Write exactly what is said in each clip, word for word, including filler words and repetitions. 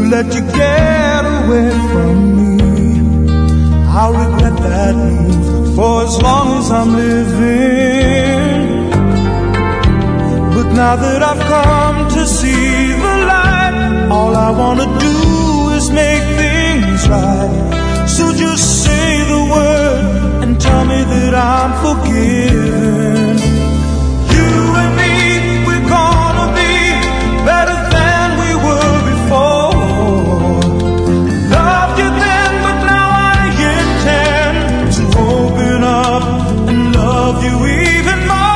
let you get away from me. I'll regret that move for as long as I'm living. But now that I've come to see the light, all I wanna do is make things right. So just say the word and tell me that I'm forgiven. You and me, we're gonna be better than we were before. Loved you then, but now I intend to open up and love you even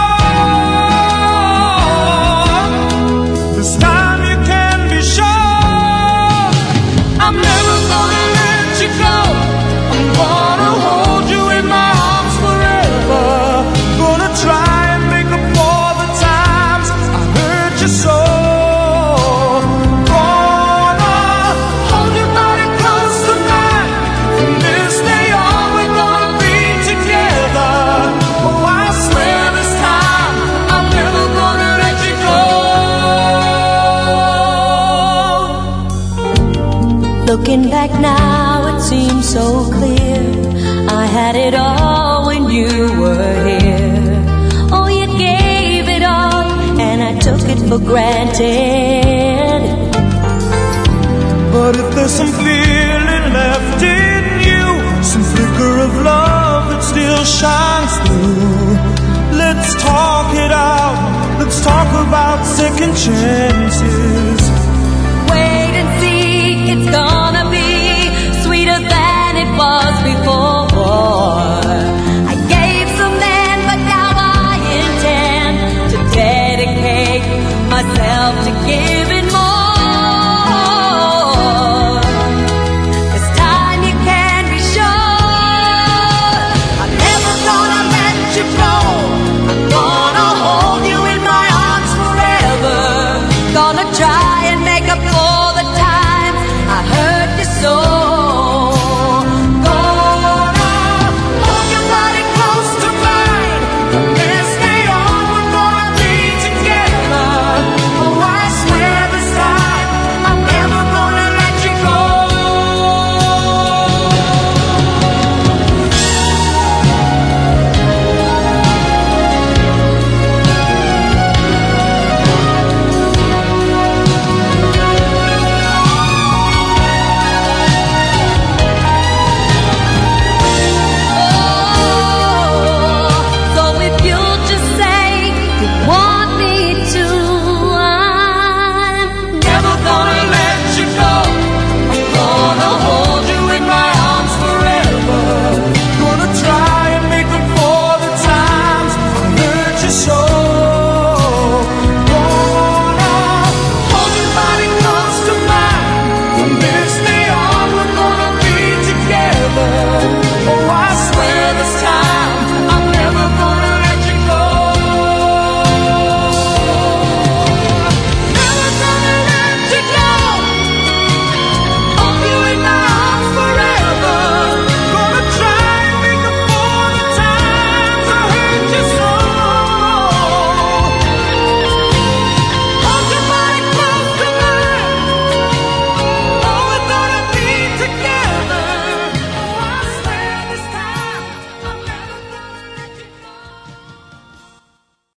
more. This time you can be sure I'm never gonna let you go. I'm gonna hold you in my arms forever. Gonna try and make up for the times I hurt you so. Gonna hold your body close tonight. From this day on, we're gonna be together. Oh, I swear this time I'm never gonna let you go. Looking back now, it seems so clear. I had it all when you were here. Oh, you gave it all, and I took it for granted. But if there's some feeling left in you, some flicker of love that still shines through, let's talk it out. Let's talk about second chances. Wait